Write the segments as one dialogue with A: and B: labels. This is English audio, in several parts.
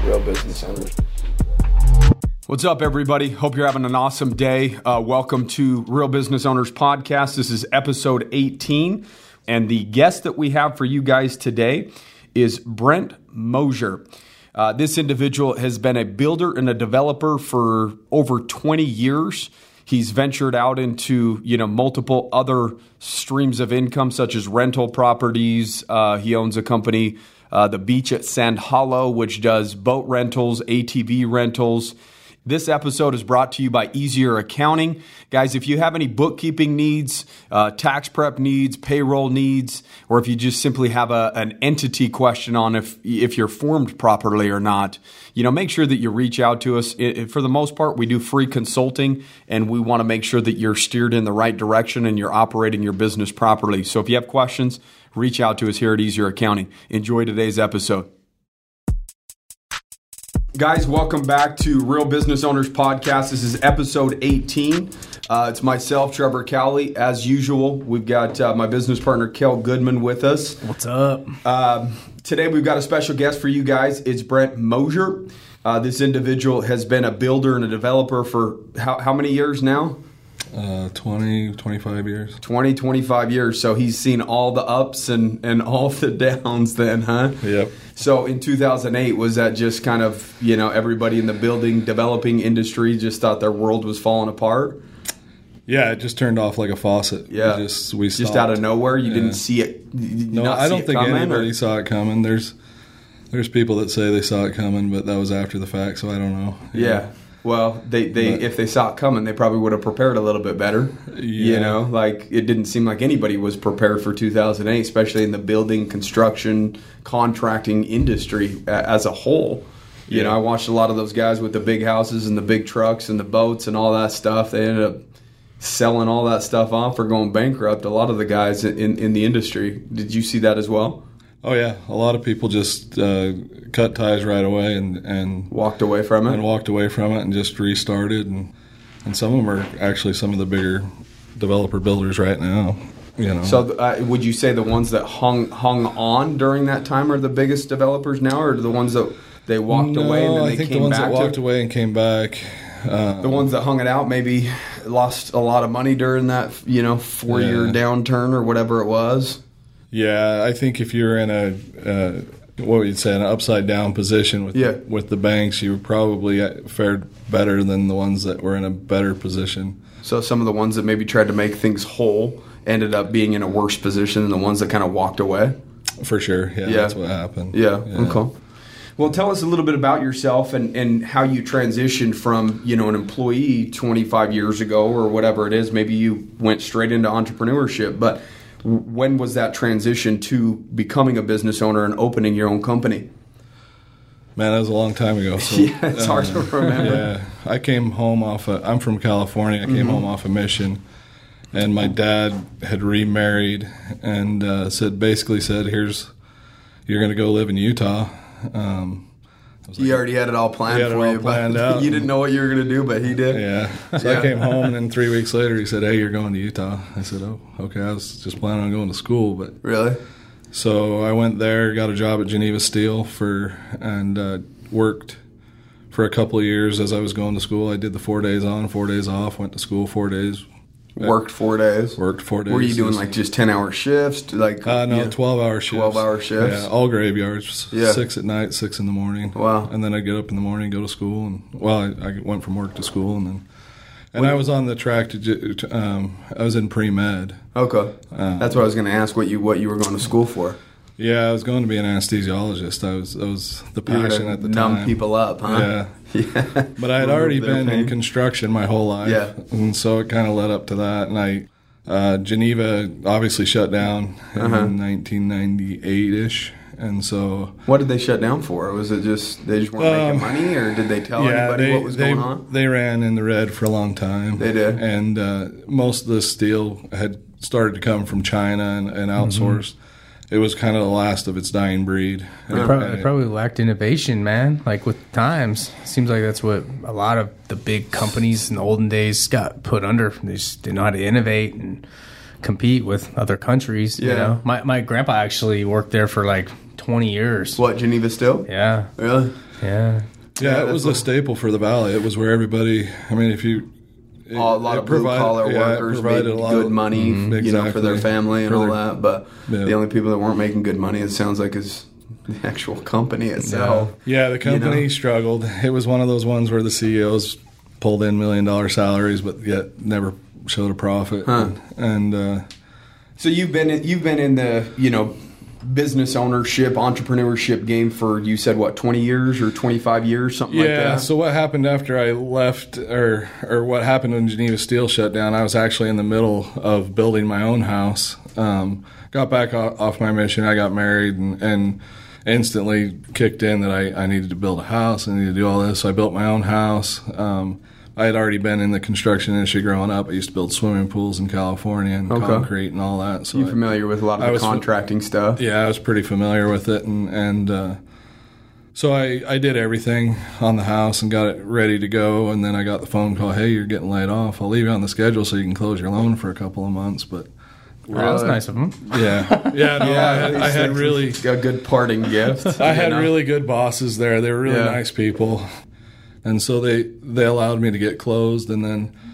A: Real Business Owners.
B: What's up, everybody? Hope you're having an awesome day. Welcome to Real Business Owners Podcast. This is episode 18, and the guest that we have for you guys today is Brent Mosier. This individual has been a builder and a developer for over 20 years. He's ventured out into, multiple other streams of income, such as rental properties. He owns a company, The Beach at Sand Hollow, which does boat rentals, ATV rentals. This episode is brought to you by Easier Accounting. Guys, if you have any bookkeeping needs, tax prep needs, payroll needs, or if you just simply have an entity question on if you're formed properly or not, make sure that you reach out to us. For the most part, we do free consulting, and we want to make sure that you're steered in the right direction and you're operating your business properly. So if you have questions, reach out to us here at Easier Accounting. Enjoy today's episode. Guys, welcome back to Real Business Owners Podcast. This is episode 18. It's myself, Trevor Cowley. As usual, we've got my business partner, Kel Goodman, with us.
C: What's up?
B: Today, we've got a special guest for you guys. It's Brent Mosier. This individual has been a builder and a developer for how many years now?
D: 25 years.
B: 25 years. So he's seen all the ups and all the downs then, huh?
D: Yep.
B: So in 2008, was that just kind of, everybody in the building developing industry just thought their world was falling apart?
D: Yeah, it just turned off like a faucet.
B: Yeah.
D: We stopped.
B: Just out of nowhere? You didn't see it?
D: No, I don't think anybody saw it coming. There's people that say they saw it coming, but that was after the fact, so I don't know.
B: Yeah. Well, if they saw it coming, they probably would have prepared a little bit better.
D: Yeah.
B: It didn't seem like anybody was prepared for 2008, especially in the building, construction, contracting industry as a whole. I watched a lot of those guys with the big houses and the big trucks and the boats and all that stuff. They ended up selling all that stuff off or going bankrupt. A lot of the guys in the industry. Did you see that as well?
D: Oh, yeah. A lot of people just cut ties right away and
B: walked away from it.
D: And walked away from it and just restarted. And some of them are actually some of the bigger developer builders right now.
B: So would you say the ones that hung on during that time are the biggest developers now, or the ones that they walked away and then they came back?
D: I think the ones that walked away and came back.
B: The ones that hung it out maybe lost a lot of money during that 4-year downturn or whatever it was.
D: Yeah, I think if you're in an upside down position with the banks, you probably fared better than the ones that were in a better position.
B: So some of the ones that maybe tried to make things whole ended up being in a worse position than the ones that kind of walked away?
D: For sure, yeah. That's what happened.
B: Yeah, okay. Well, tell us a little bit about yourself and how you transitioned from, an employee 25 years ago or whatever it is. Maybe you went straight into entrepreneurship, but when was that transition to becoming a business owner and opening your own company?
D: Man, that was a long time ago. So,
B: yeah, it's hard to remember.
D: Yeah, I came home I'm from California. I came home off a mission, and my dad had remarried and basically said, you're going to go live in Utah.
B: He already had it all planned for you, but you didn't know what you were going to do, but he did.
D: Yeah. So I came home, and then 3 weeks later, he said, "Hey, you're going to Utah." I said, "Oh, okay." I was just planning on going to school, but
B: really.
D: So I went there, got a job at Geneva Steel and worked for a couple of years as I was going to school. I did the 4 days on, 4 days off. Went to school 4 days.
B: Worked 4 days.
D: Worked 4 days.
B: Were you doing just 10-hour shifts?
D: No, 12-hour shifts.
B: 12-hour shifts.
D: Yeah, all graveyards.
B: Yeah.
D: 6 at night, 6 in the morning.
B: Wow.
D: And then I'd get up in the morning, go to school, I went from work to school, and I was on the track to. I was in pre-med.
B: Okay. That's what I was going to ask. What you were going to school for?
D: Yeah, I was going to be an anesthesiologist. That was the passion at the time.
B: Numb people up, huh?
D: Yeah. But I had already been in construction my whole life.
B: Yeah.
D: And so it kind of led up to that. And Geneva obviously shut down in 1998-ish. And so...
B: What did they shut down for? Was it just they just weren't making money, or did they tell anybody what was going on?
D: They ran in the red for a long time.
B: They did.
D: And most of the steel had started to come from China and outsourced. It was kind of the last of its dying breed.
C: They probably lacked innovation, man. Like with times, it seems like that's what a lot of the big companies in the olden days got put under. They just didn't know how to innovate and compete with other countries.
B: Yeah.
C: You know, my grandpa actually worked there for like 20 years.
B: What, Geneva Steel?
C: Yeah.
B: Really?
C: Yeah.
D: Yeah, it was a staple for the valley. It was where everybody. I mean, if you
B: a lot of blue collar workers made good money, you know, for their family and all that. But the only people that weren't making good money, it sounds like, is the actual company itself.
D: Yeah, the company struggled. It was one of those ones where the CEOs pulled in $1 million salaries, but yet never showed a profit.
B: Huh.
D: And
B: so you've been in the business ownership, entrepreneurship game for, you said, what, 20 years or 25 years, something like that?
D: Yeah, so what happened after I left, or what happened when Geneva Steel shut down, I was actually in the middle of building my own house. Got back off my mission, I got married, and instantly kicked in that I needed to build a house, I needed to do all this, so I built my own house. I had already been in the construction industry growing up. I used to build swimming pools in California and concrete and all that. So
B: you're familiar with a lot of the contracting stuff?
D: Yeah, I was pretty familiar with it. And so I did everything on the house and got it ready to go. And then I got the phone call, hey, you're getting laid off. I'll leave you on the schedule so you can close your loan for a couple of months. But
C: Well, that's nice of them.
D: Yeah. Yeah, no, I had really...
B: A good parting gift.
D: I had really good bosses there. They were really nice people. And so they allowed me to get closed, and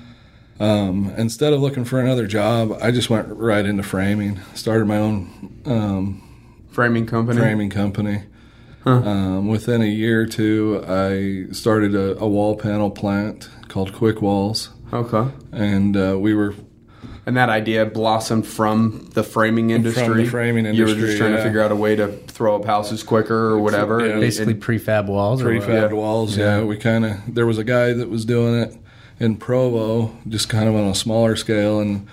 D: then instead of looking for another job, I just went right into framing. Started my own
B: framing company.
D: Huh. Within a year or two, I started a wall panel plant called Quick Walls.
B: Okay.
D: And
B: And that idea blossomed from the framing industry.
D: From the framing industry,
B: you were just trying to figure out a way to throw up houses quicker or whatever.
D: Yeah.
C: Basically prefab walls.
D: Prefab walls, yeah. We there was a guy that was doing it in Provo, just kind of on a smaller scale, and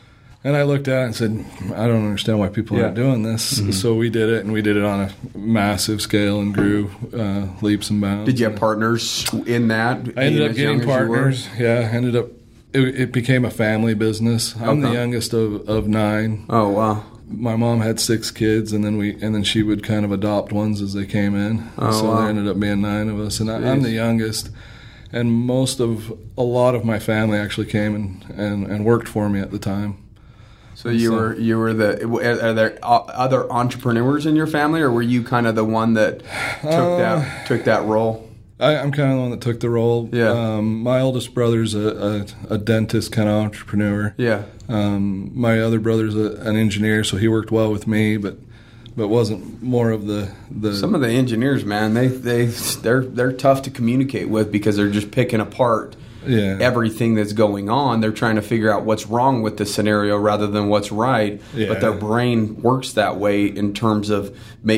D: I looked at it and said, I don't understand why people aren't doing this. Mm-hmm. So we did it, and we did it on a massive scale and grew leaps and bounds.
B: Did you have partners in that?
D: I ended up getting partners. Yeah, It became a family business. I'm the youngest of 9.
B: Oh, wow.
D: My mom had 6 kids, and then she would kind of adopt ones as they came in. So there ended up being 9 of us, and I'm the youngest. And a lot of my family actually came and worked for me at the time.
B: So you were are there other entrepreneurs in your family, or were you kind of the one that took that role?
D: I'm kind of the one that took the role.
B: Yeah.
D: My oldest brother's a dentist kind of entrepreneur.
B: Yeah.
D: My other brother's an engineer, so he worked well with me, but wasn't more of the.
B: Some of the engineers, man, they're tough to communicate with because they're just picking apart everything that's going on. They're trying to figure out what's wrong with the scenario rather than what's right. Yeah. But their brain works that way in terms of,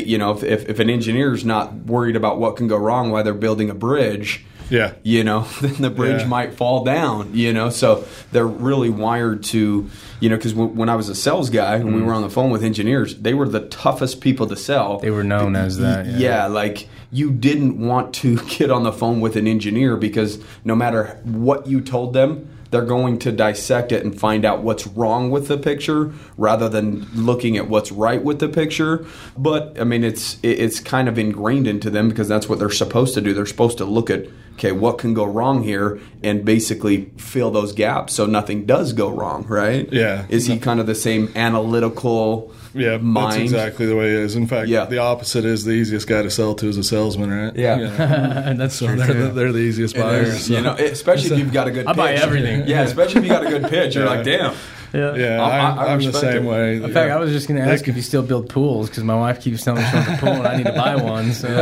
B: if an engineer's not worried about what can go wrong while they're building a bridge, then the bridge might fall down, So they're really wired to, because when I was a sales guy, when we were on the phone with engineers, they were the toughest people to sell.
C: They were known as that.
B: Yeah, like you didn't want to get on the phone with an engineer because no matter what you told them, they're going to dissect it and find out what's wrong with the picture rather than looking at what's right with the picture. But, I mean, it's kind of ingrained into them because that's what they're supposed to do. They're supposed to look at, okay, what can go wrong here and basically fill those gaps so nothing does go wrong, right?
D: Yeah.
B: Is he kind of the same analytical mind?
D: That's exactly the way it is. In fact, the opposite is the easiest guy to sell to is a salesman, right?
C: Yeah. That's true.
D: They're the easiest buyers.
B: Especially if you've got a good pitch.
C: I buy everything.
B: Yeah, especially if you got a good pitch. You're like, damn.
D: Yeah, I'm the same way.
C: In fact, I was just going to ask if you still build pools because my wife keeps telling me she wants a pool and I need to buy one. So.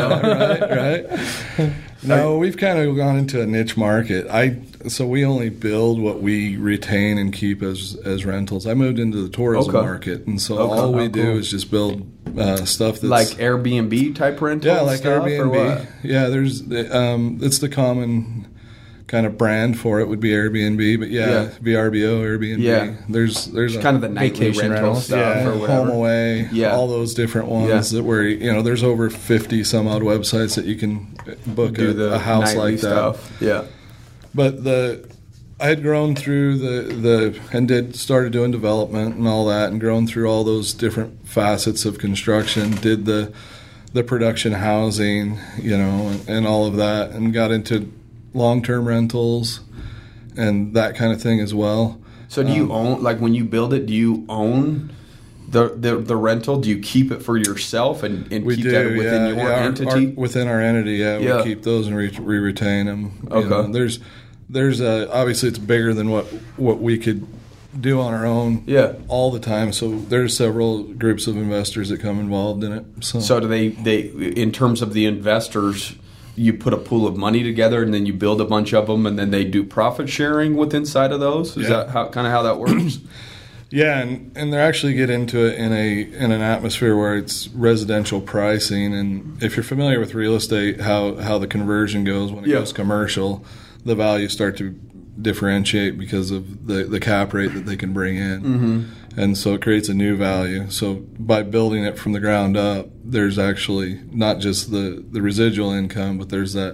D: Right. No, we've kind of gone into a niche market. So we only build what we retain and keep as rentals. I moved into the tourism market, and so all we do is just build stuff that's
B: like Airbnb type rentals.
D: Yeah, like
B: stuff,
D: Airbnb.
B: Or what?
D: Yeah, there's it's the common kind of brand for it would be Airbnb, but VRBO, Airbnb.
B: Yeah,
D: there's
B: kind of the nightly rental stuff or whatever.
D: HomeAway, all those different ones that where there's over 50 some odd websites that you can book a house like
B: stuff.
D: that.
B: Yeah,
D: but I had grown through started doing development and all that, and grown through all those different facets of construction. Did the production housing, and all of that, and got into long-term rentals and that kind of thing as well.
B: So do you own, like when you build it, do you own the rental? Do you keep it for yourself and keep that within your entity?
D: Within our entity, we keep those and we retain them.
B: Okay.
D: You know, there's obviously it's bigger than what we could do on our own all the time. So there's several groups of investors that come involved in it.
B: So do they in terms of the investors, you put a pool of money together and then you build a bunch of them and then they do profit sharing with inside of those? Is that how that works?
D: Yeah, and they actually get into it in an atmosphere where it's residential pricing. And if you're familiar with real estate, how the conversion goes when it goes commercial, the values start to differentiate because of the cap rate that they can bring in.
B: Mm-hmm.
D: And so it creates a new value. So by building it from the ground up, there's actually not just the residual income, but there's the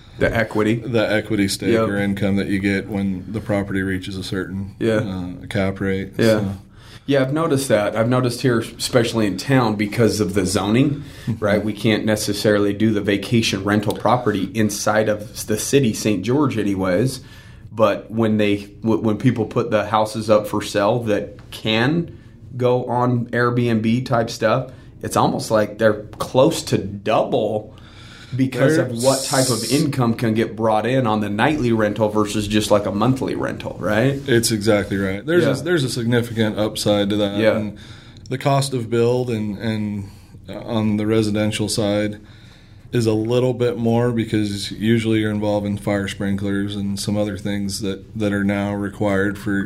D: equity stake or income that you get when the property reaches a certain cap rate.
B: Yeah.
D: So.
B: Yeah, I've noticed that. I've noticed here, especially in town, because of the zoning, right? We can't necessarily do the vacation rental property inside of the city, St. George anyways. But when people put the houses up for sale that can go on Airbnb type stuff, it's almost like they're close to double because of what type of income can get brought in on the nightly rental versus just like a monthly rental, right?
D: It's exactly right. There's a significant upside to that.
B: Yeah.
D: And the cost of build and on the residential side is a little bit more because usually you're involved in fire sprinklers and some other things that are now required for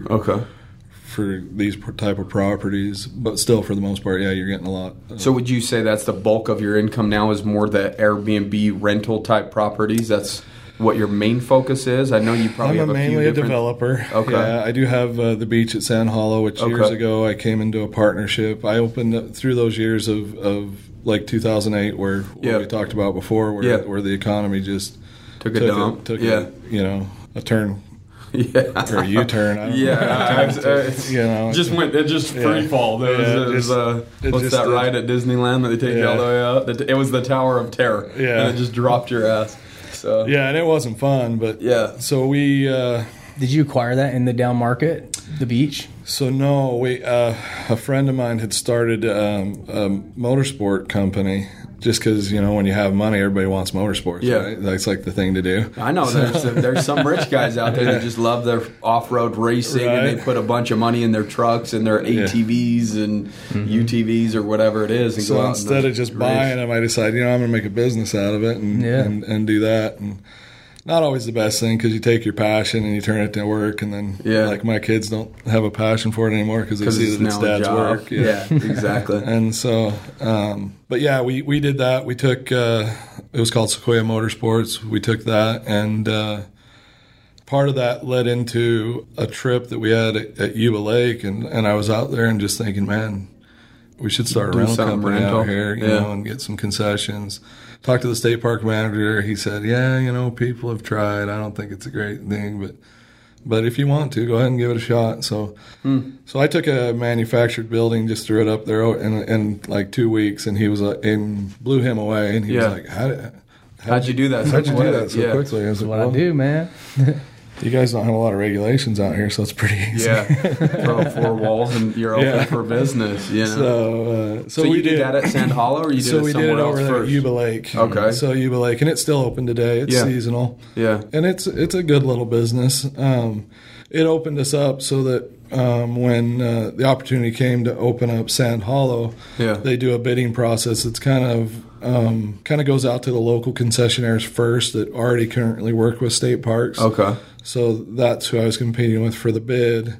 D: these type of properties. But still, for the most part, you're getting a lot.
B: So would you say that's the bulk of your income now is more the Airbnb rental type properties? That's what your main focus is? I know you probably have a few
D: mainly
B: different...
D: a developer.
B: Okay.
D: Yeah, I do have the beach at Sand Hollow, which years ago I came into a partnership. I opened up through those years of like 2008 where we talked about before where the economy just
B: took a dump.
D: Took a turn.
B: Yeah.
D: Or a U-turn. I don't know.
B: It just free fall. What's that ride at Disneyland that they take you all the way up? It was the Tower of Terror.
D: Yeah.
B: And it just dropped your ass. So.
D: Yeah, and it wasn't fun, but so we...
C: Did you acquire that in the down market, the beach?
D: So no, a friend of mine had started a motorsport company just because, when you have money, everybody wants motorsports, right? That's like the thing to do.
B: I know. There's some rich guys out there that just love their off-road racing, and they put a bunch of money in their trucks and their ATVs and UTVs or whatever it is. And
D: so
B: go out
D: instead of just buying them, I decided, I'm going to make a business out of it and do that. And not always the best thing because you take your passion and you turn it to work, and then like my kids don't have a passion for it anymore because they see that it's dad's work.
B: Yeah, exactly.
D: And so, but we did that. We took it was called Sequoia Motorsports. We took that, and part of that led into a trip that we had at Yuba Lake, and I was out there and just thinking, man, we should start a rental company out here, you know, and get some concessions. Talked to the state park manager. He said, people have tried. I don't think it's a great thing, but if you want to, go ahead and give it a shot. So I took a manufactured building, just threw it up there in like 2 weeks, and he was and blew him away. And he was like, how'd you do that?
B: How'd you do
D: that so quickly?
C: That's what I do, man.
D: You guys don't have a lot of regulations out here, so it's pretty easy.
B: Yeah, throw up 4 walls and you're open for business. So
D: we
B: you did that at Sand Hollow, or you did it somewhere else first?
D: At Yuba Lake.
B: Okay.
D: So Yuba Lake, and it's still open today. It's seasonal.
B: Yeah, and
D: it's a good little business. It opened us up so that when the opportunity came to open up Sand Hollow, they do a bidding process. It's kind of goes out to the local concessionaires first that already currently work with state parks.
B: Okay.
D: So that's who I was competing with for the bid,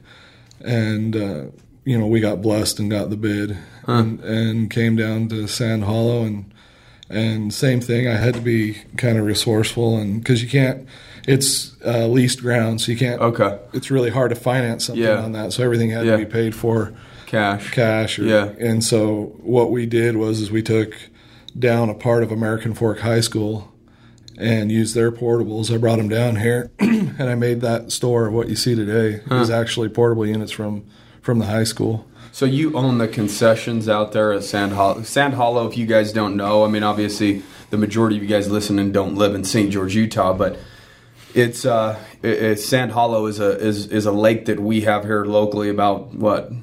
D: and we got blessed and got the bid, and came down to Sand Hollow, and same thing. I had to be kind of resourceful, and because you can't, it's leased ground, so you can't.
B: Okay.
D: It's really hard to finance something on that, so everything had to be paid for cash. And so what we did was we took down a part of American Fork High School and used their portables. I brought them down here, and I made that store. What you see today is actually portable units from the high school.
B: So you own the concessions out there at Sand Hollow. Sand Hollow, if you guys don't know, I mean, obviously the majority of you guys listening don't live in St. George, Utah, but it's Sand Hollow is a lake that we have here locally, about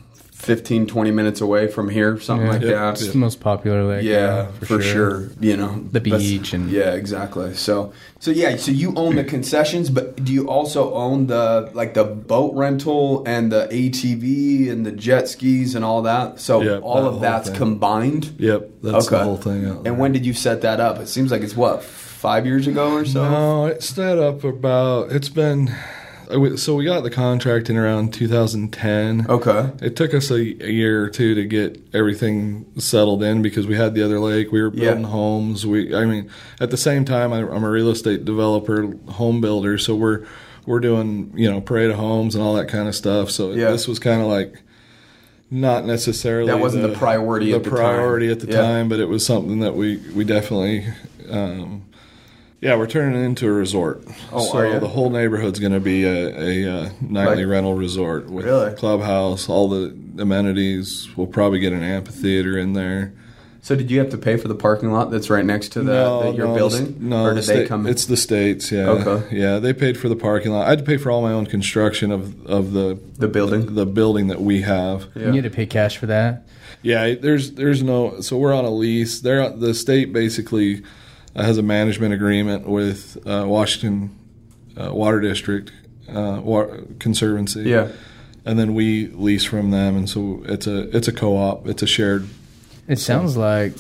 B: 15, 20 minutes away from here, something like that.
C: It's the most popular lake.
B: Yeah, for sure. You know,
C: the beach and
B: yeah, exactly. So you own the concessions, but do you also own the boat rental and the ATV and the jet skis and all that? So all of that's combined.
D: Yep, that's the whole thing out there.
B: And when did you set that up? It seems like it's 5 years ago or so.
D: No, it set up it's been. So we got the contract in around 2010.
B: Okay.
D: It took us a year or two to get everything settled in because we had the other lake. We were building homes. At the same time, I'm a real estate developer, home builder. So we're doing, parade of homes and all that kind of stuff. So this was kind of like not necessarily
B: that wasn't the priority at the time,
D: but it was something that we definitely. We're turning it into a resort.
B: Oh,
D: so
B: are you?
D: The whole neighborhood's going to be a nightly rental resort with clubhouse, all the amenities. We'll probably get an amphitheater in there.
B: So did you have to pay for the parking lot that's right next to your building?
D: No,
B: or did they come in?
D: It's the states, yeah.
B: Okay.
D: Yeah, they paid for the parking lot. I had to pay for all my own construction of the
B: building?
D: The building that we have.
C: Yeah. You had to pay cash for that?
D: Yeah, there's no... So we're on a lease. The state basically... has a management agreement with Washington Water District Conservancy.
B: Yeah,
D: and then we lease from them, and so it's a co-op. It's a shared.
C: It sounds like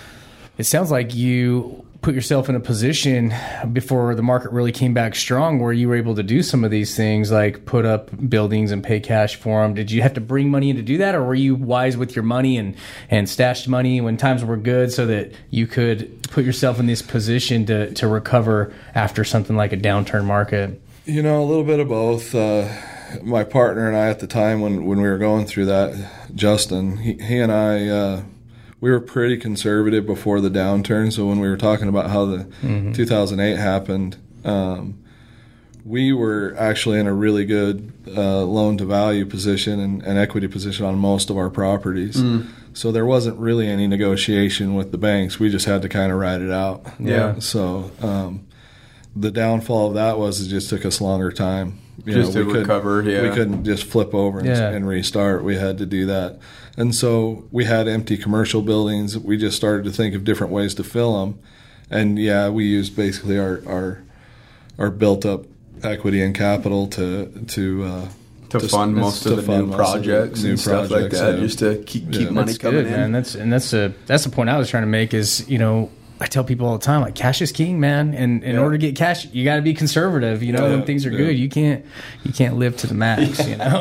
C: you put yourself in a position before the market really came back strong where you were able to do some of these things, like put up buildings and pay cash for them. Did you have to bring money in to do that, or were you wise with your money and stashed money when times were good so that you could put yourself in this position to recover after something like a downturn market?
D: A little bit of both. My partner and I at the time when we were going through that, Justin, he and I... we were pretty conservative before the downturn, so when we were talking about how the 2008 happened, we were actually in a really good loan-to-value position and equity position on most of our properties. So there wasn't really any negotiation with the banks. We just had to kind of ride it out.
B: Yeah.
D: So the downfall of that was it just took us longer time.
B: To recover,
D: We couldn't just flip over and restart. We had to do that. And so we had empty commercial buildings. We just started to think of different ways to fill them. And, we used basically our built-up equity and capital to
B: fund most of the new projects and stuff like that, just to keep money coming in.
C: Man. That's the point I was trying to make is, I tell people all the time, like, cash is king, man. And in order to get cash, you got to be conservative. When things are good, you can't live to the max.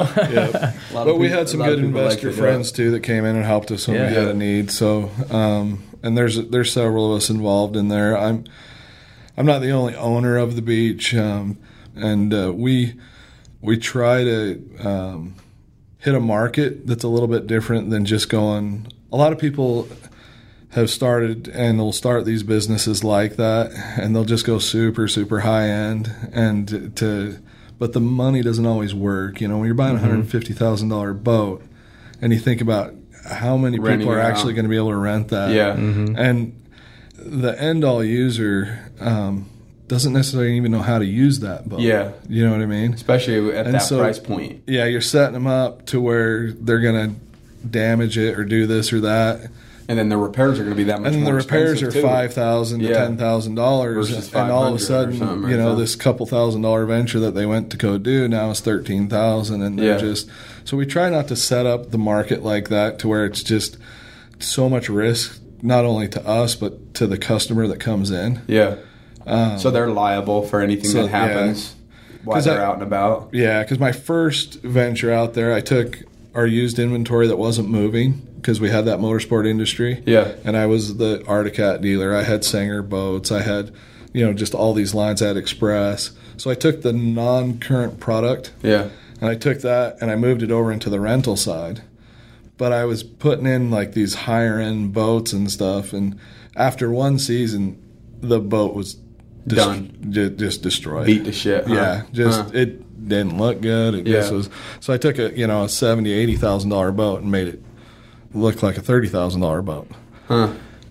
D: But we had some good investor friends too that came in and helped us when we had a need. So, and there's several of us involved in there. I'm not the only owner of the beach, and we try to hit a market that's a little bit different than just going. A lot of people have started and they'll start these businesses like that, and they'll just go super, super high end, but the money doesn't always work. When you're buying a $150,000 boat, and you think about how many people are actually going to be able to rent that, and the end all user doesn't necessarily even know how to use that boat.
B: Yeah,
D: you know what I mean.
B: Especially at that price point.
D: Yeah, you're setting them up to where they're going to damage it or do this or that.
B: And then the repairs are going to be that much more expensive.
D: And the repairs are $5,000 to $10,000. And all of a sudden, this couple $1,000 venture that they went to go do now is $13,000. And they're just... So we try not to set up the market like that to where it's just so much risk, not only to us, but to the customer that comes in.
B: Yeah. So they're liable for anything that happens while they're out and about.
D: Yeah, because my first venture out there, I took our used inventory that wasn't moving, because we had that motorsport industry.
B: Yeah.
D: And I was the Articat dealer. I had Sanger boats. I had, just all these lines. I had Express. So I took the non-current product.
B: Yeah.
D: And I took that and I moved it over into the rental side. But I was putting in like these higher end boats and stuff. And after one season, the boat was
B: done.
D: Just destroyed.
B: Beat to shit.
D: Huh? Yeah. It didn't look good. It just was. So I took a $70,000, $80,000 boat and made it look like a $30,000 boat.
B: Huh.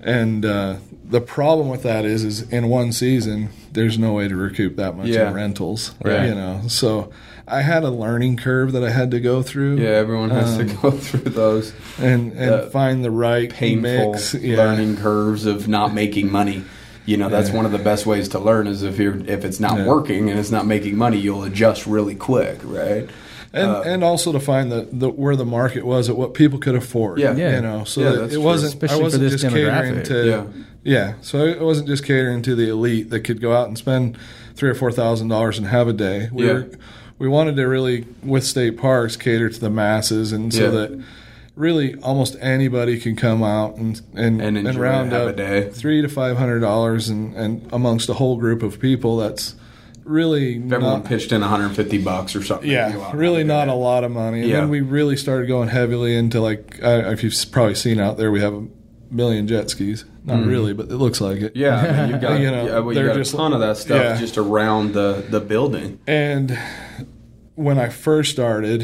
D: And the problem with that is in one season, there's no way to recoup that much in rentals.
B: Right.
D: You know, so I had a learning curve that I had to go through.
B: Yeah, everyone has to go through those
D: and find the right
B: painful
D: mix.
B: learning curves of not making money. You know, that's one of the best ways to learn is if it's not working and it's not making money, you'll adjust really quick, right?
D: And also to find the where the market was at what people could afford.
B: Yeah.
C: Yeah.
D: You know, so
B: Yeah,
D: that
B: that's
D: it
B: true.
D: wasn't.
C: Especially
D: I wasn't
C: for this
D: just catering
C: demographic.
D: so it wasn't just catering to the elite that could go out and spend $3,000 or $4,000 and have a day. We wanted to really, with state parks, cater to the masses, and so that really almost anybody can come out and
B: enjoy
D: round
B: have
D: up
B: a day.
D: $300 to $500 and amongst a whole group of people. That's really
B: If everyone
D: not,
B: pitched in $150 or something.
D: yeah, really not a lot of money. And then we really started going heavily into, like, if you've probably seen out there, we have 1 million jet skis. Not really, but it looks like it.
B: Yeah, I mean, you've got,
D: You know,
B: you
D: they're
B: got
D: just-
B: a ton of that stuff
D: yeah.
B: just around the building.
D: And when I first started,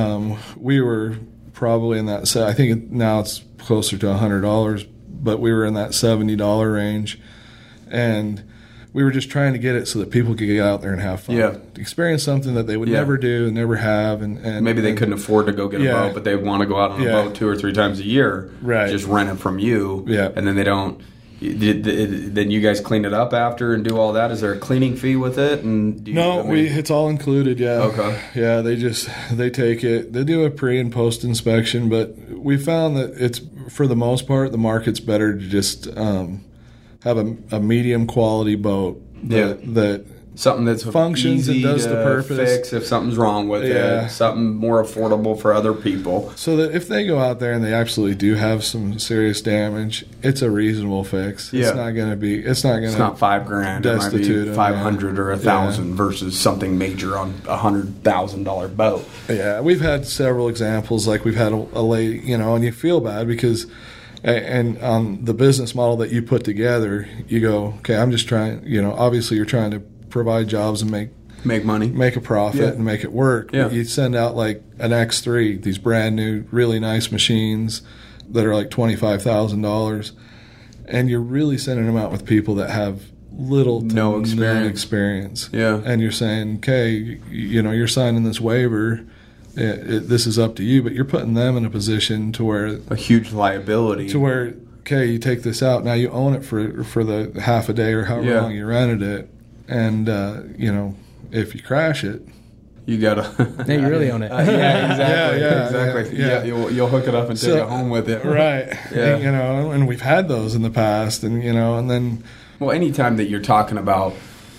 D: we were probably in that. I think now it's closer to $100, but we were in that $70 range, and we were just trying to get it so that people could get out there and have fun, experience something that they would never do and never have, and
B: Maybe they couldn't afford to go get a boat, but they want to go out on a boat 2 or 3 times a year.
D: Right.
B: Just rent it from you.
D: Yeah.
B: And then they don't. Then you guys clean it up after and do all that. Is there a cleaning fee with it? And
D: it's all included. Yeah.
B: Okay.
D: Yeah, they take it. They do a pre and post inspection, but we found that it's, for the most part, the market's better to just have a medium quality boat that
B: something that's
D: functions
B: easy
D: and does
B: to
D: the purpose.
B: fix if something's wrong with it. Something more affordable for other people.
D: So that if they go out there and they absolutely do have some serious damage, it's a reasonable fix.
B: Yeah.
D: It's not going to be. It's not going to.
B: It's not $5,000. It might be
D: destitute 'em,
B: 500 or 1,000 versus something major on $100,000 boat.
D: Yeah, we've had several examples. Like we've had a lady, you know, and you feel bad because, and on the business model that you put together, you go, okay, I'm just trying. You know, obviously you're trying to provide jobs and
B: make money,
D: make a profit, and make it work.
B: Yeah.
D: You send out like an X3, these brand new, really nice machines that are like $25,000, and you're really sending them out with people that have little to
B: no
D: experience.
B: Yeah.
D: And you're saying, okay, you know, you're signing this waiver. This is up to you, but you're putting them in a position to where
B: a huge liability.
D: To where, okay, you take this out, now you own it for the half a day or however long you rented it, and you know, if you crash it,
B: you gotta.
C: Yeah, you really own it.
B: Yeah, exactly.
D: exactly.
B: Yeah, you'll hook it up and take it home with it.
D: Right.
B: Yeah.
D: You know, and we've had those in the past, and you know, and then.
B: Well, anytime that you're talking about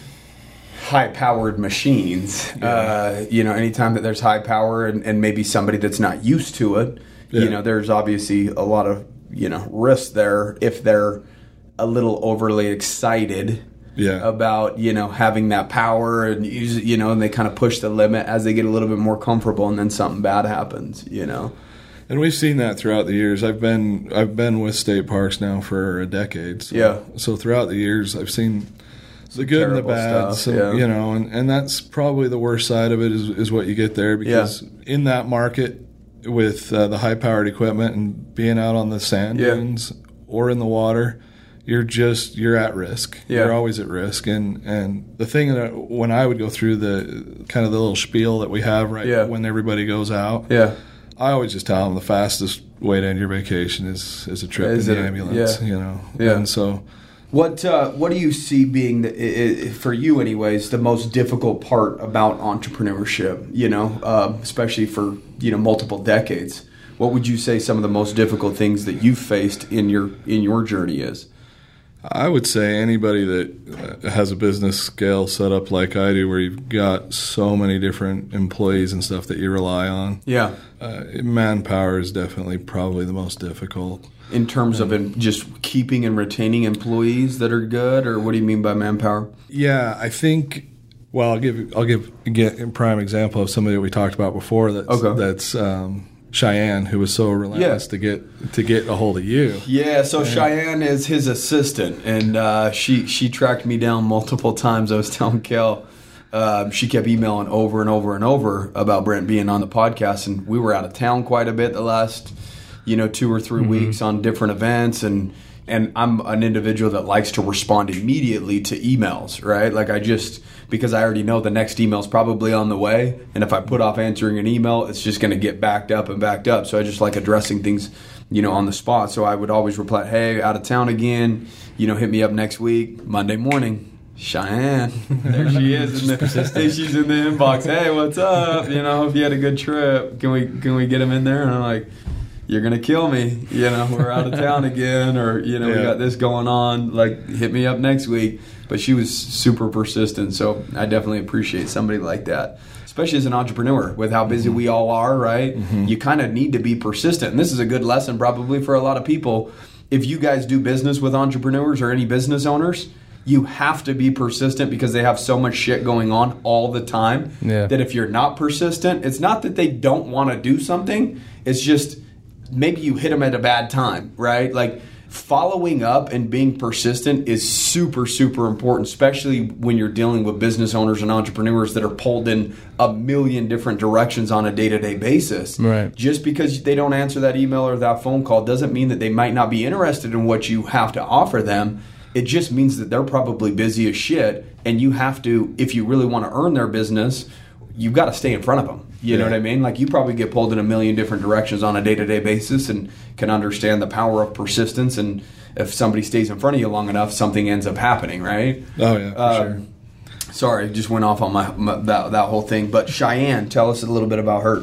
B: high-powered machines, you know, anytime that there's high power and maybe somebody that's not used to it, you know, there's obviously a lot of, you know, risk there if they're a little overly excited about, you know, having that power and use it, you know, and they kind of push the limit as they get a little bit more comfortable, and then something bad happens, you know.
D: And we've seen that throughout the years. I've been with state parks now for a decade. So, so throughout the years, I've seen the good and the bad.
B: Stuff,
D: you know, and that's probably the worst side of it is what you get there, because in that market with the high-powered equipment and being out on the sand dunes or in the water, you're at risk. You're always at risk. And the thing that when I would go through the kind of the little spiel that we have when everybody goes out, I always just tell them the fastest way to end your vacation is a trip in the ambulance. You know, and so.
B: What do you see being for you, anyways, the most difficult part about entrepreneurship? You know, especially for multiple decades. What would you say some of the most difficult things that you've faced in your journey is?
D: I would say anybody that has a business scale set up like I do, where you've got so many different employees and stuff that you rely on. Yeah, manpower is definitely probably the most difficult.
B: In terms of just keeping and retaining employees that are good, or what do you mean by manpower?
D: Yeah, I think. Well, I'll give a prime example of somebody that we talked about before. That's Cheyenne, who was so relentless to get a hold of you. Yeah, so Cheyenne is his assistant, and she tracked me down multiple times. I was telling Kel, she kept emailing over and over and over about Brent being on the podcast, and we were out of town quite a bit the last 2 or 3 weeks on different events, and
B: And I'm an individual that likes to respond immediately to emails, right? Like because I already know the next email's probably on the way. And if I put off answering an email, it's just going to get backed up. So I just like addressing things, on the spot. So I would always reply, hey, out of town again, hit me up next week, Monday morning. Cheyenne, there she is. She's in the inbox. Hey, what's up? If you had a good trip, can we get him in there? And I'm like, you're gonna kill me. We're out of town again, or we got this going on. Like, hit me up next week. But she was super persistent, so I definitely appreciate somebody like that, especially as an entrepreneur with how busy we all are. Right? Mm-hmm. You kind of need to be persistent, and this is a good lesson probably for a lot of people. If you guys do business with entrepreneurs or any business owners, you have to be persistent because they have so much shit going on all the time that if you're not persistent, it's not that they don't want to do something. It's just maybe you hit them at a bad time, right? Like, following up and being persistent is super, super important, especially when you're dealing with business owners and entrepreneurs that are pulled in a million different directions on a day-to-day basis.
C: Right.
B: Just because they don't answer that email or that phone call doesn't mean that they might not be interested in what you have to offer them. It just means that they're probably busy as shit, and you have to, if you really want to earn their business, you've got to stay in front of them. You know what I mean? Like, you probably get pulled in a million different directions on a day-to-day basis and can understand the power of persistence, and if somebody stays in front of you long enough, something ends up happening, right?
D: Oh, yeah, for sure.
B: Sorry, just went off on that whole thing. But Cheyenne, tell us a little bit about her.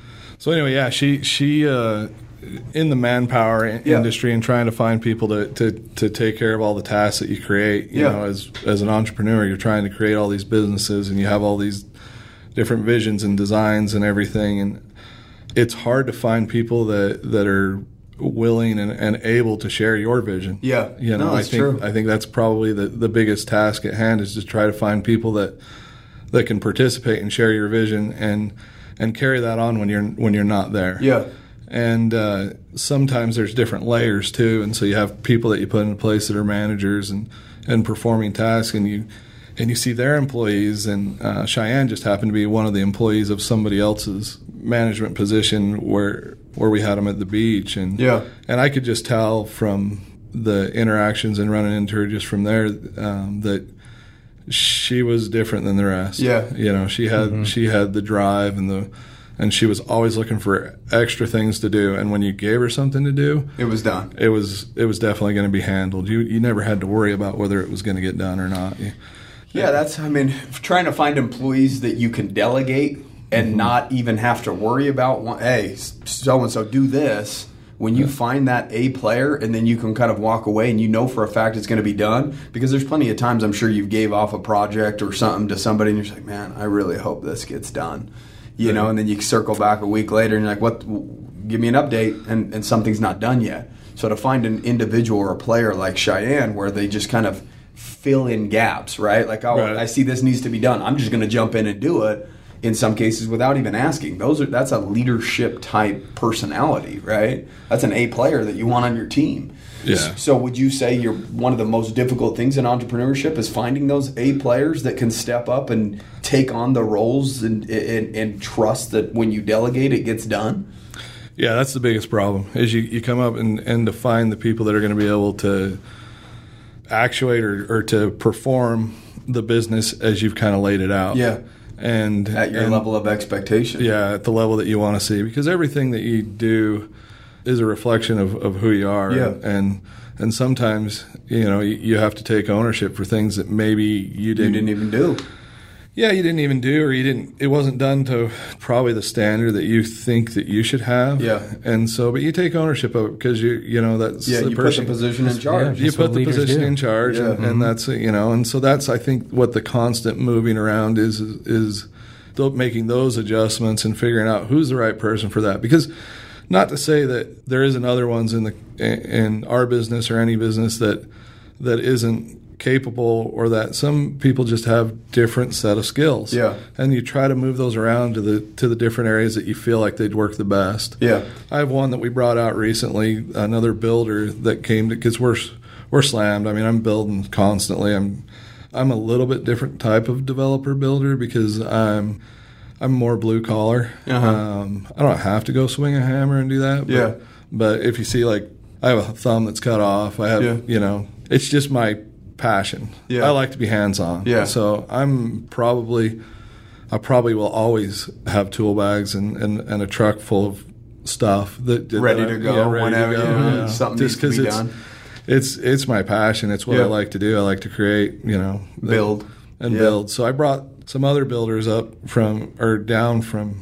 D: So anyway, she in the manpower industry and trying to find people to take care of all the tasks that you create. You know, as an entrepreneur, you're trying to create all these businesses and you have all these different visions and designs and everything. And it's hard to find people that are willing and able to share your vision.
B: Yeah. That's true.
D: I think that's probably the biggest task at hand is just try to find people that can participate and share your vision and carry that on when you're not there.
B: Yeah.
D: And sometimes there's different layers too, and so you have people that you put into place that are managers and performing tasks, and you see their employees. And Cheyenne just happened to be one of the employees of somebody else's management position where we had them at the beach, and I could just tell from the interactions and running into her just from there that she was different than the rest.
B: Yeah,
D: she had the drive and she was always looking for extra things to do. And when you gave her something to do,
B: it was done.
D: It was definitely going to be handled. You never had to worry about whether it was going to get done or not. Trying to find employees that you can delegate and not even have to worry about, hey, so-and-so do this. When you find that A player and then you can kind of walk away and you know for a fact it's going to be done, because there's plenty of times I'm sure you gave off a project or something to somebody and you're just like, man, I really hope this gets done. And then you circle back a week later and you're like, what? Give me an update, and something's not done yet. So to find an individual or a player like Cheyenne where they just kind of fill in gaps, right? Like, I see this needs to be done. I'm just going to jump in and do it in some cases without even asking. That's a leadership type personality, right? That's an A player that you want on your team. Yeah.
B: So would you say one of the most difficult things in entrepreneurship is finding those A players that can step up and take on the roles and trust that when you delegate, it gets done?
D: Yeah, that's the biggest problem is you come up and to find the people that are going to be able to actuate or to perform the business as you've kind of laid it out.
B: Yeah.
D: And
B: at your level of expectation.
D: Yeah, at the level that you want to see. Because everything that you do is a reflection of who you are.
B: Yeah.
D: And sometimes, you have to take ownership for things that maybe you didn't
B: even do.
D: Yeah, you didn't even do, or it wasn't done to probably the standard that you think that you should have.
B: Yeah.
D: And so, but you take ownership of it because that's the person.
B: Put the position in charge.
D: You put the position in charge, and that's, and so that's, I think, what the constant moving around is making those adjustments and figuring out who's the right person for that. Because not to say that there isn't other ones in our business or any business that isn't capable, or that some people just have different set of skills.
B: Yeah.
D: And you try to move those around to the different areas that you feel like they'd work the best.
B: Yeah.
D: I have one that we brought out recently, another builder that came to, because we're slammed. I mean, I'm building constantly. I'm a little bit different type of developer builder because I'm more blue collar.
B: Uh-huh.
D: I don't have to go swing a hammer and do that.
B: Yeah.
D: But if you see like I have a thumb that's cut off. I have,
B: Yeah.
D: you know, it's just my passion.
B: Yeah.
D: I like to be hands-on.
B: Yeah.
D: So I probably will always have tool bags and a truck full of stuff
B: Ready to go whenever something
D: just
B: needs to be
D: it's,
B: done.
D: It's my passion. It's what
B: Yeah.
D: I like to do. I like to create, you know,
B: Build.
D: and
B: Yeah.
D: build. So I brought some other builders down from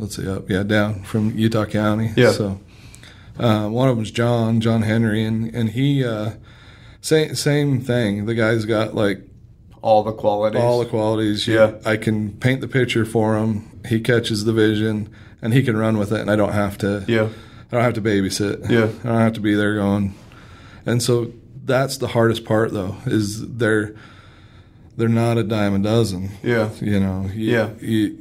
D: Utah County.
B: Yeah.
D: So one of them is John Henry, and he same thing. The guy's got like
B: All the qualities.
D: Yeah. I can paint the picture for him. He catches the vision, and he can run with it, and I don't have to.
B: Yeah.
D: I don't have to babysit.
B: Yeah.
D: I don't have to be there going. And so that's the hardest part, though, is they're not a dime a dozen.
B: Yeah.
D: You know.
B: Yeah.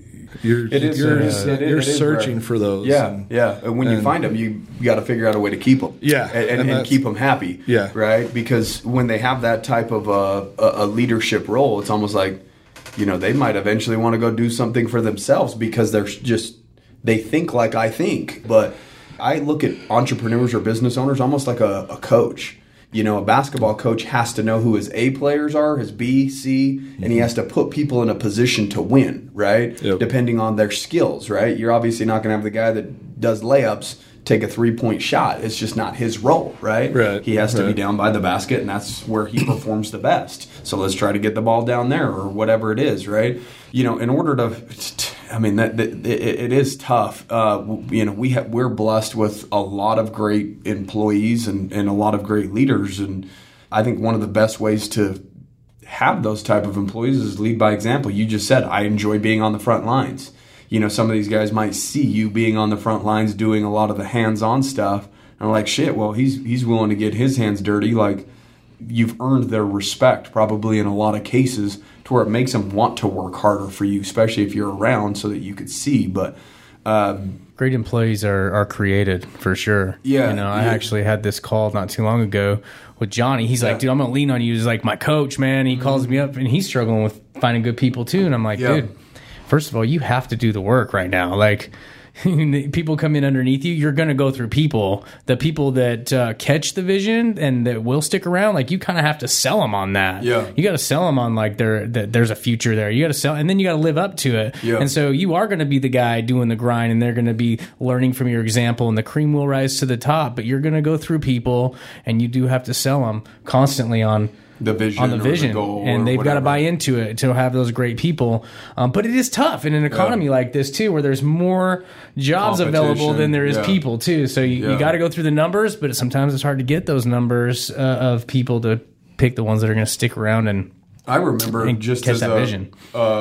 D: You're searching for those.
B: Yeah, and when you find them, you got to figure out a way to keep them.
D: Yeah,
B: and keep them happy.
D: Yeah,
B: right. Because when they have that type of a leadership role, it's almost like, you know, they might eventually want to go do something for themselves because they think like I think. But I look at entrepreneurs or business owners almost like a coach. You know, a basketball coach has to know who his A players are, his B, C, and he has to put people in a position to win, right?
D: Yep.
B: Depending on their skills, right? You're obviously not going to have the guy that does layups take a 3-point shot. It's just not his role, right?
D: Right.
B: He has to be down by the basket, and that's where he performs the best. So let's try to get the ball down there or whatever it is, right? You know, in order to, I mean, it is tough. You know, we're blessed with a lot of great employees and a lot of great leaders, and I think one of the best ways to have those type of employees is lead by example. You just said, I enjoy being on the front lines. You know, some of these guys might see you being on the front lines doing a lot of the hands-on stuff, and are like, shit, well, he's willing to get his hands dirty. Like, you've earned their respect probably in a lot of cases to where it makes them want to work harder for you, especially if you're around so that you could see. But
C: great employees are created for sure.
B: Yeah.
C: You know, I actually had this call not too long ago with Johnny. He's like, dude, I'm going to lean on you as like my coach, man. He calls me up and he's struggling with finding good people too. And I'm like, dude, first of all, you have to do the work right now. Like, people come in underneath you, you're going to go through people. The people that catch the vision and that will stick around, like, you kind of have to sell them on that.
B: Yeah.
C: You got to sell them on, like, that there's a future there. You got to sell, and then you got to live up to it.
B: Yeah.
C: And so you are going to be the guy doing the grind, and they're going to be learning from your example, and the cream will rise to the top. But you're going to go through people, and you do have to sell them constantly on
B: the vision,
C: or the goal, and they've got to buy into it to have those great people. But it is tough in an economy like this too, where there's more jobs available than there is people too. So you got to go through the numbers, but sometimes it's hard to get those numbers of people to pick the ones that are going to stick around. And
B: I remember just
C: catch
B: as
C: that vision.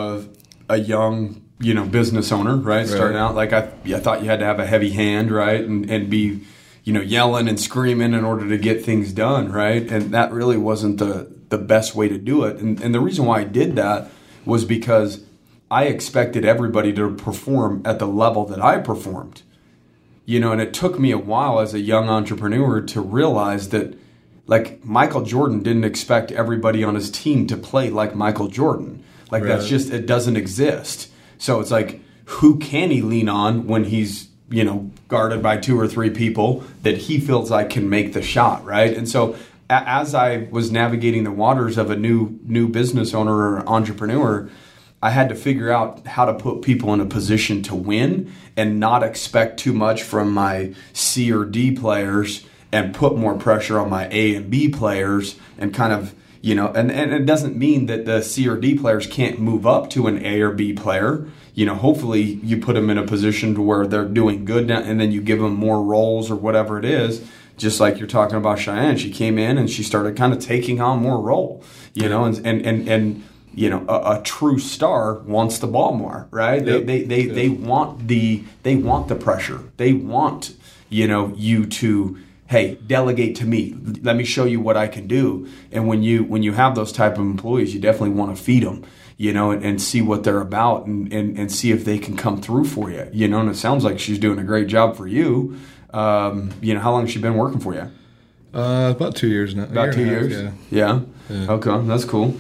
B: A young, you know, business owner, right? Starting out, like I thought you had to have a heavy hand, right, and be, you know, yelling and screaming in order to get things done, right? And that really wasn't the best way to do it. And the reason why I did that was because I expected everybody to perform at the level that I performed. You know, and it took me a while as a young entrepreneur to realize that, like, Michael Jordan didn't expect everybody on his team to play like Michael Jordan. Like, that's just, it doesn't exist. So it's like, who can he lean on when he's, you know, guarded by 2 or 3 people that he feels like can make the shot, right? And so as I was navigating the waters of a new business owner or entrepreneur, I had to figure out how to put people in a position to win and not expect too much from my C or D players and put more pressure on my A and B players and kind of, you know, and it doesn't mean that the C or D players can't move up to an A or B player. You know, hopefully you put them in a position to where they're doing good now, and then you give them more roles or whatever it is. Just like you're talking about Cheyenne, she came in and she started kind of taking on more role, you know, and you know, a true star wants the ball more, right?
D: Yep.
B: They want the pressure. They want, you know, you to, hey, delegate to me. Let me show you what I can do. And when you have those type of employees, you definitely want to feed them, you know, and see what they're about and see if they can come through for you, you know. And it sounds like she's doing a great job for you. You know, how long has she been working for you?
D: About 2 years now.
B: About 2 years? Yeah. Okay, that's cool.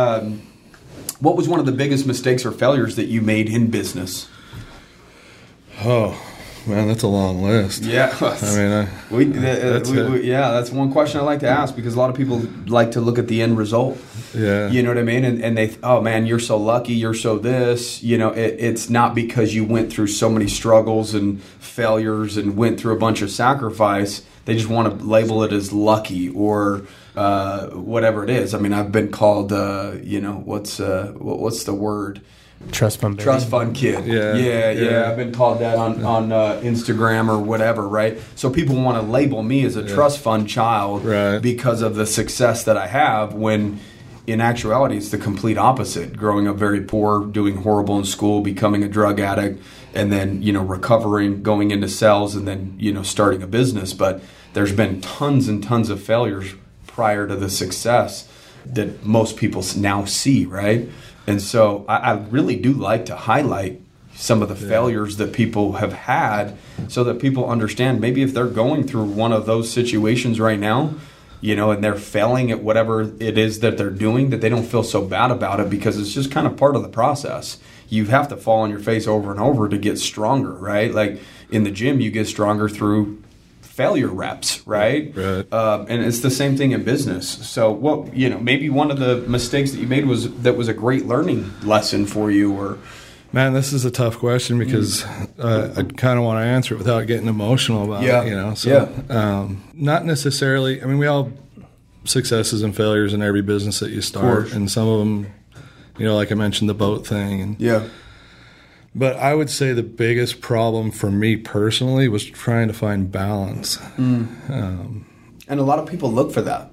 B: What was one of the biggest mistakes or failures that you made in business?
D: Oh, Man, that's a long list.
B: Yeah. That's one question I like to ask, because a lot of people like to look at the end result.
D: Yeah.
B: You know what I mean? And they, oh man, you're so lucky, you're so this. You know, it's not because you went through so many struggles and failures and went through a bunch of sacrifice. They just want to label it as lucky or whatever it is. I mean, I've been called, what's the word?
C: Trust fund baby.
B: Trust fund kid.
D: Yeah.
B: I've been called that on Instagram or whatever, right? So people want to label me as a trust fund child because of the success that I have, when in actuality it's the complete opposite. Growing up very poor, doing horrible in school, becoming a drug addict, and then, recovering, going into sales, and then, starting a business. But there's been tons and tons of failures prior to the success that most people now see, right? And so I really do like to highlight some of the failures that people have had, so that people understand maybe if they're going through one of those situations right now, and they're failing at whatever it is that they're doing, that they don't feel so bad about it, because it's just kind of part of the process. You have to fall on your face over and over to get stronger, right? Like in the gym, you get stronger through failure reps, right? And it's the same thing in business. So maybe one of the mistakes that you made was a great learning lesson for you, or...
D: Man, this is a tough question, because I kind of want to answer it without getting emotional about it, So, not necessarily. I mean, we all successes and failures in every business that you start, and some of them, like I mentioned, the boat thing. But I would say the biggest problem for me personally was trying to find balance.
B: And a lot of people look for that.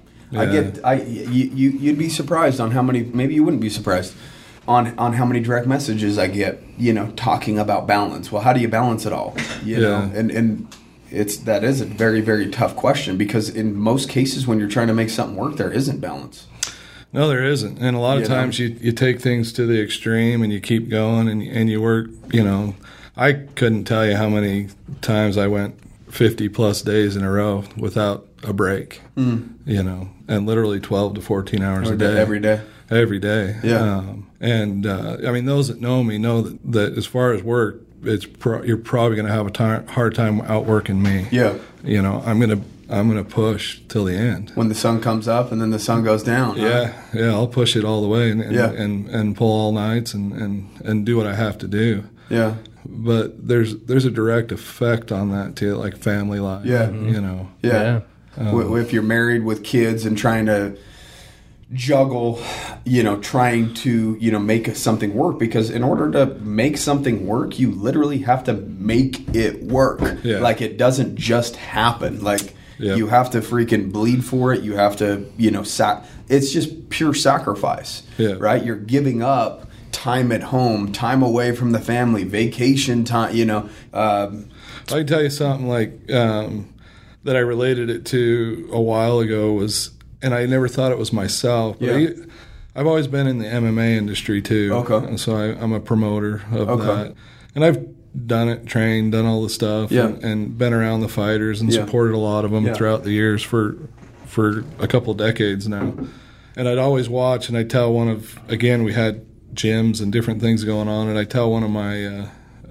B: You'd be surprised on how many. Maybe you wouldn't be surprised on how many direct messages I get, talking about balance. Well, how do you balance it all? You know, and that is a very, very tough question, because in most cases when you're trying to make something work, there isn't balance.
D: No, there isn't. And a lot of times you take things to the extreme and you keep going and you work, I couldn't tell you how many times I went 50 plus days in a row without a break, and literally 12 to 14 hours a day. Every day.
B: Yeah.
D: I mean, those that know me know that as far as work, you're probably going to have a hard time outworking me.
B: Yeah.
D: I'm gonna push till the end.
B: When the sun comes up and then the sun goes down.
D: Yeah, I'll push it all the way and pull all nights and do what I have to do.
B: Yeah.
D: But there's a direct effect on that too, like family life.
B: Yeah.
C: Yeah.
B: If you're married with kids and trying to juggle, trying to, make something work, because in order to make something work, you literally have to make it work.
D: Yeah.
B: Like it doesn't just happen. Like you have to freaking bleed for it. You have to, it's just pure sacrifice, right? You're giving up time at home, time away from the family, vacation time,
D: I can tell you something like that I related it to a while ago was, and I never thought it was myself, but I've always been in the MMA industry too.
B: Okay.
D: And so I'm a promoter of that. And I've done it, trained, done all the stuff, and been around the fighters and supported a lot of them throughout the years for a couple of decades now. And I'd always watch, and I'd tell we had gyms and different things going on, and I'd tell one of my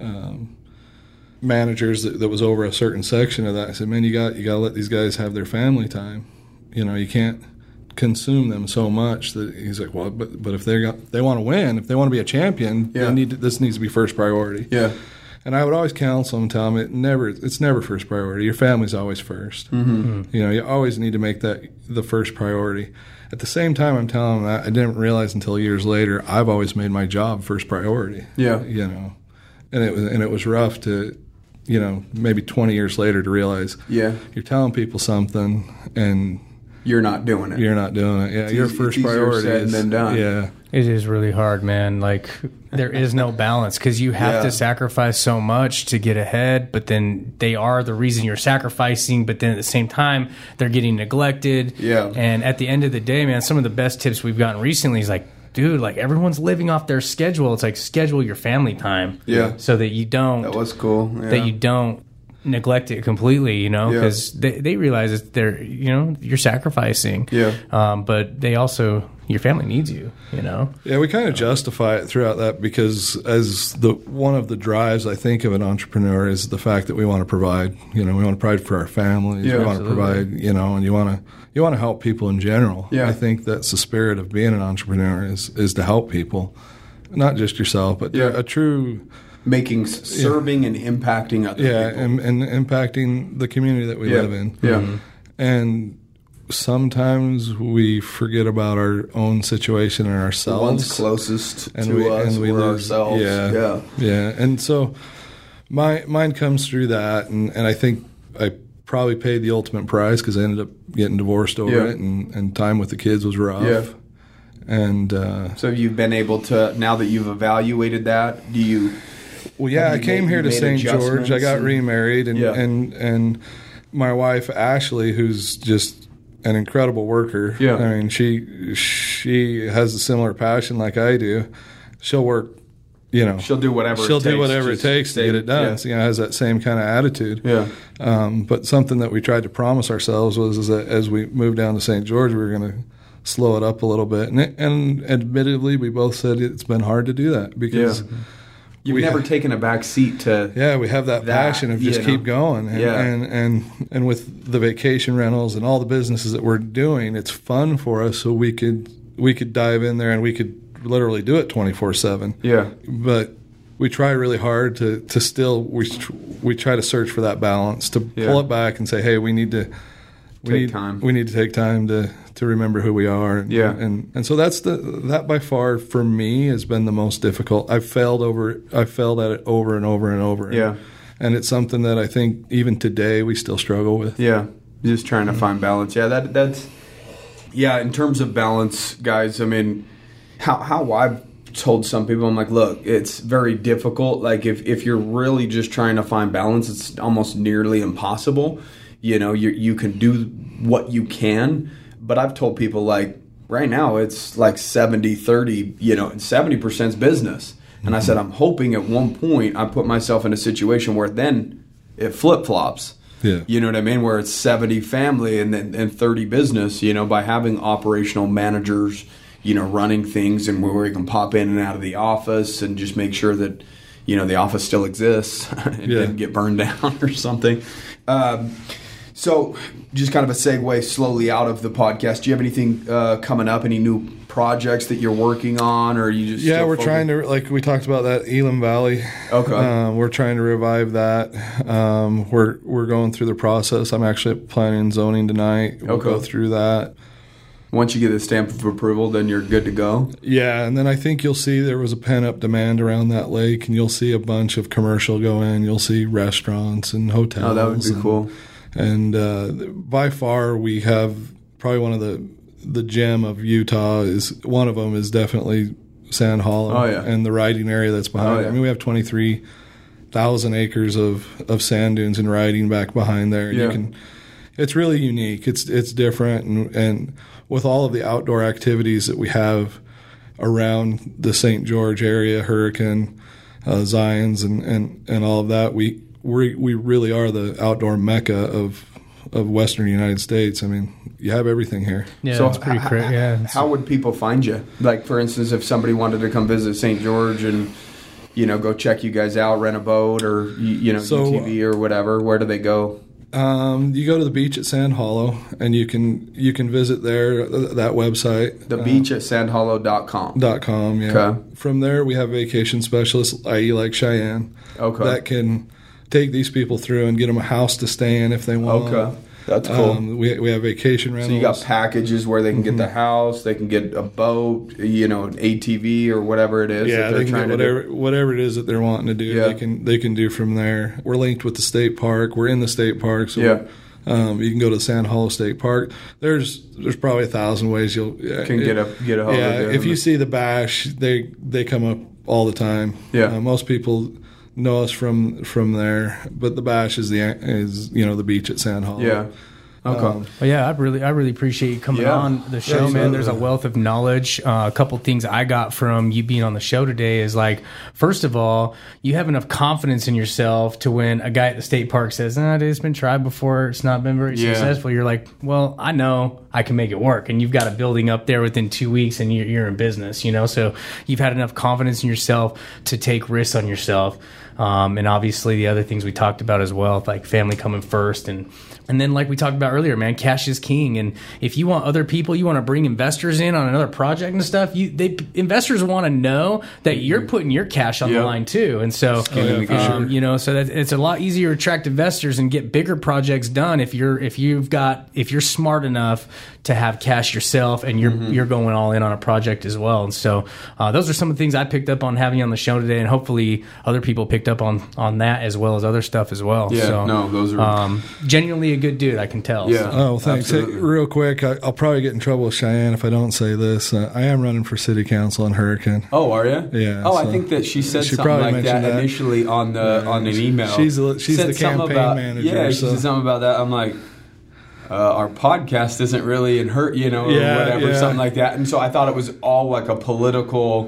D: managers that was over a certain section of that, I said, man, you got to let these guys have their family time. You can't consume them so much. That he's like, well, but if they want to win, if they want to be a champion, this needs to be first priority.
B: Yeah.
D: And I would always counsel them, tell them it's never first priority. Your family's always first. Mm-hmm. You always need to make that the first priority. At the same time, I'm telling them that I didn't realize until years later, I've always made my job first priority.
B: Yeah.
D: And it was rough to, maybe 20 years later to realize you're telling people something and
B: you're not doing it.
D: You're not doing it. Yeah, your first priority is
B: said and then done.
D: Yeah.
C: It is really hard, man. Like, there is no balance because you have to sacrifice so much to get ahead, but then they are the reason you're sacrificing, but then at the same time, they're getting neglected.
B: Yeah.
C: And at the end of the day, man, some of the best tips we've gotten recently is like, dude, like everyone's living off their schedule. It's like schedule your family time.
B: Yeah.
C: So that you don't.
B: That was cool. Yeah.
C: That you don't neglect it completely, you know,
B: Yeah.
C: because they realize that they're, you know, you're sacrificing.
B: Yeah.
C: But they also, your family needs you, you know.
D: Yeah, we kind of justify it throughout that because as one of the drives I think of an entrepreneur is the fact that we want to provide. You know, we want to provide for our families.
B: Yeah,
D: we want
C: absolutely.
D: to provide. You know, and you want to help people in general.
B: Yeah.
D: I think that's the spirit of being an entrepreneur is to help people, not just yourself, but
B: Yeah.
D: a true.
B: Serving and impacting other people.
D: And impacting the community that we
B: Yeah.
D: live in.
B: Yeah.
D: And sometimes we forget about our own situation and
B: The
D: ourselves.
B: ones closest
D: and
B: to us
D: we
B: or
D: lose-
B: ourselves.
D: Yeah. And so mine comes through that, and I think I probably paid the ultimate price because I ended up getting divorced over
B: Yeah.
D: it, and time with the kids was rough.
B: Yeah.
D: And
B: So you've been able to, now that you've evaluated that, do you...
D: well, yeah,
B: Have
D: I
B: you
D: came
B: made-
D: here
B: you
D: to
B: made
D: St. George. I
B: adjustments
D: got
B: and-
D: remarried,
B: Yeah.
D: and my wife Ashley, who's just an incredible worker.
B: Yeah.
D: I mean, she has a similar passion like I do. She'll work, you know.
B: She'll do whatever
D: She'll
B: it takes.
D: do whatever it
B: Just
D: takes to
B: stay-
D: get it done.
B: Yeah.
D: So, you know, has that same kind of attitude.
B: Yeah.
D: But something that we tried to promise ourselves is that as we moved down to St. George, we were going to slow it up a little bit. And admittedly, we both said it's been hard to do that because
B: You've
D: we
B: never
D: ha-
B: taken a back seat to...
D: yeah, we have that passion of just
B: you know.
D: keep going. And,
B: Yeah.
D: and with the vacation rentals and all the businesses that we're doing, it's fun for us. So we could dive in there and we could literally do it 24/7.
B: Yeah.
D: But we try really hard to still we try to search for that balance to
B: Yeah.
D: pull it back and say, hey, we need to
B: Take time.
D: We need to take time to remember who we are.
B: Yeah.
D: And so that by far for me has been the most difficult. I've failed at it over and over and over.
B: Yeah.
D: And it's something that I think even today we still struggle with.
B: Yeah, just trying to find balance. Yeah, that's in terms of balance, guys. I mean, how I've told some people, I'm like, look, it's very difficult. Like if you're really just trying to find balance, it's almost nearly impossible. You know, you can do what you can, but I've told people like right now it's like 70-30. You know, and 70% is business. And I said, I'm hoping at one point I put myself in a situation where then it flip-flops.
D: Yeah.
B: You know what I mean? Where it's 70 family and 30 business, you know, by having operational managers, you know, running things and where we can pop in and out of the office and just make sure that, you know, the office still exists and didn't get burned down or something. So just kind of a segue slowly out of the podcast. Do you have anything coming up? Any new projects that you're working on, or are you just
D: We're trying to, like we talked about that Elam Valley.
B: Okay.
D: We're trying to revive that. We're going through the process. I'm actually at planning and zoning tonight. We'll go through that.
B: Once you get the stamp of approval, then you're good to go.
D: Yeah, and then I think you'll see there was a pent-up demand around that lake, and you'll see a bunch of commercial go in. You'll see restaurants and hotels.
B: Oh, that would be cool.
D: And by far, we have probably one of the gem of Utah is one of them is definitely Sand Hollow.
B: Oh, yeah.
D: And the riding area that's behind.
B: Oh, yeah.
D: I mean, we have 23,000 acres of sand dunes and riding back behind there.
B: Yeah.
D: It's really unique. It's different, and with all of the outdoor activities that we have around the St. George area, Hurricane, Zions, and all of that, we really are the outdoor mecca of Western United States. I mean, you have everything here.
C: Yeah,
B: So
C: it's pretty crazy. Yeah.
B: How would people find you? Like, for instance, if somebody wanted to come visit St. George and, you know, go check you guys out, rent a boat or, you know, UTV or whatever, where do they go?
D: You go to the beach at Sand Hollow, and you can visit there, that website.
B: The beach at sandhollow.com.
D: .com, yeah.
B: Okay.
D: From there, we have vacation specialists, i.e. like Cheyenne, that can take these people through and get them a house to stay in if they want.
B: Okay. That's cool.
D: We have vacation rentals.
B: So you got packages where they can get the house, they can get a boat, you know, an ATV or whatever it is.
D: Yeah,
B: that
D: they can get whatever it is that they're wanting to do.
B: Yeah.
D: They can do from there. We're linked with the state park. We're in the state park, so you can go to the Sand Hollow State Park. There's probably 1,000 ways you'll
B: can get a hold of them.
D: If you see the Bash, they come up all the time.
B: Yeah,
D: most people know us from there, but the Bash is the beach at Sand Hollow.
B: Yeah. Okay.
C: Well, yeah, I really appreciate you coming on the show, man. There's a wealth of knowledge. A couple things I got from you being on the show today is like, first of all, you have enough confidence in yourself to when a guy at the state park says, it's been tried before, it's not been very successful. You're like, well, I know I can make it work. And you've got a building up there within 2 weeks and you're in business, so you've had enough confidence in yourself to take risks on yourself. And obviously the other things we talked about as well, like family coming first. And then like we talked about earlier, man, cash is king. And if you want other people, you want to bring investors in on another project and stuff, investors want to know that you're putting your cash on the line too. And so, so that it's a lot easier to attract investors and get bigger projects done if you're smart enough to have cash yourself and you're going all in on a project as well. And so those are some of the things I picked up on having you on the show today, and hopefully other people picked up on that as well as other stuff as well.
B: Yeah, so, no, those are
C: genuinely a good dude, I can tell.
B: Yeah.
C: So.
D: Oh, thanks. Hey, real quick, I'll probably get in trouble with Cheyenne if I don't say this. I am running for city council in Hurricane.
B: Oh, are you?
D: Yeah.
B: Oh, I think that she said something like that initially on an email.
D: She's the campaign manager.
B: Yeah, she said something about that. I'm like, our podcast isn't really in her, or whatever, something like that. And so I thought it was all like a political,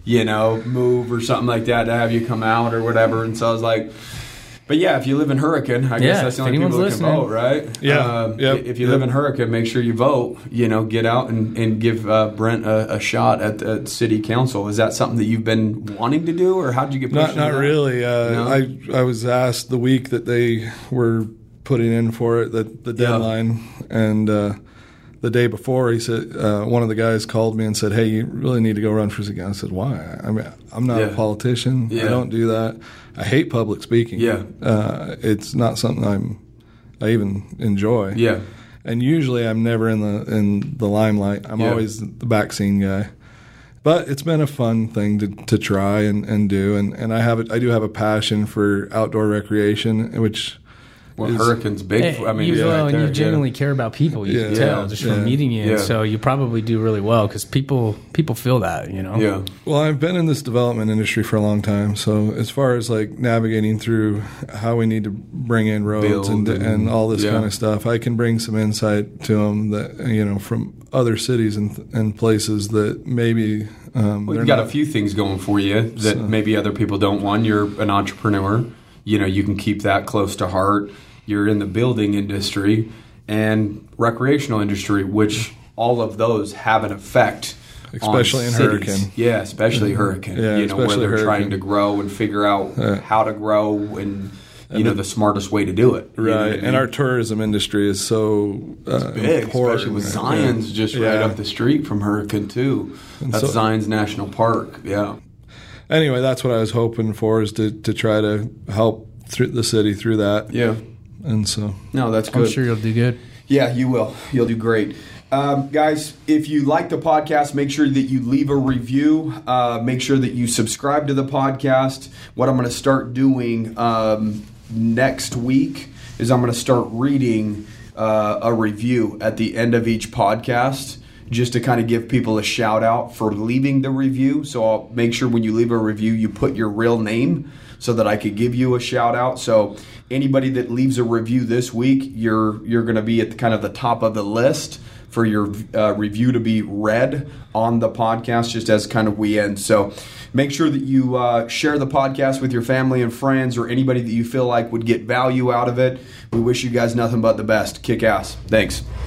B: move or something like that to have you come out or whatever. And so I was like, but yeah, if you live in Hurricane, I guess that's the only people that can vote, right?
D: Yeah.
B: If you live in Hurricane, make sure you vote. Get out and give Brent a shot at city council. Is that something that you've been wanting to do, or how did you get pushed?
D: Not really. No? I was asked the week that they were putting in for it, the deadline, and the day before, he said one of the guys called me and said, "Hey, you really need to go run for city council." I said, "Why? I mean, I'm not a politician. I don't do that. I hate public speaking. It's not something I even enjoy.
B: Yeah,
D: and usually I'm never in the limelight. I'm always the back scene guy. But it's been a fun thing to try and do, and I do have a passion for outdoor recreation, which.
B: Well, Hurricane's big.
C: And you genuinely care about people. You can tell just from meeting you.
B: Yeah.
C: So you probably do really well because people feel that,
B: Yeah.
D: Well, I've been in this development industry for a long time. So as far as like navigating through how we need to bring in roads and all this kind of stuff, I can bring some insight to them that from other cities and places that maybe.
B: You've got a few things going for you that maybe other people don't. One, you're an entrepreneur. You can keep that close to heart. You're in the building industry and recreational industry, which all of those have an effect
D: especially
B: on
D: in
B: cities.
D: Hurricane.
B: Yeah, especially Hurricane. Where they're trying to grow and figure out how to grow and the smartest way to do it.
D: Right. And our tourism industry is so
B: big,
D: important.
B: especially with Zion's just right up the street from Hurricane too. That's Zion's National Park. Yeah.
D: Anyway, that's what I was hoping for, is to try to help through the city through that.
B: Yeah.
D: And so.
B: No, that's good.
C: I'm sure you'll do good.
B: Yeah, you will. You'll do great. Guys, if you like the podcast, make sure that you leave a review. Make sure that you subscribe to the podcast. What I'm going to start doing next week is I'm going to start reading a review at the end of each podcast, just to kind of give people a shout out for leaving the review. So I'll make sure when you leave a review, you put your real name so that I could give you a shout out. So anybody that leaves a review this week, you're going to be at the top of the list for your review to be read on the podcast just as kind of we end. So make sure that you share the podcast with your family and friends or anybody that you feel like would get value out of it. We wish you guys nothing but the best. Kick ass. Thanks.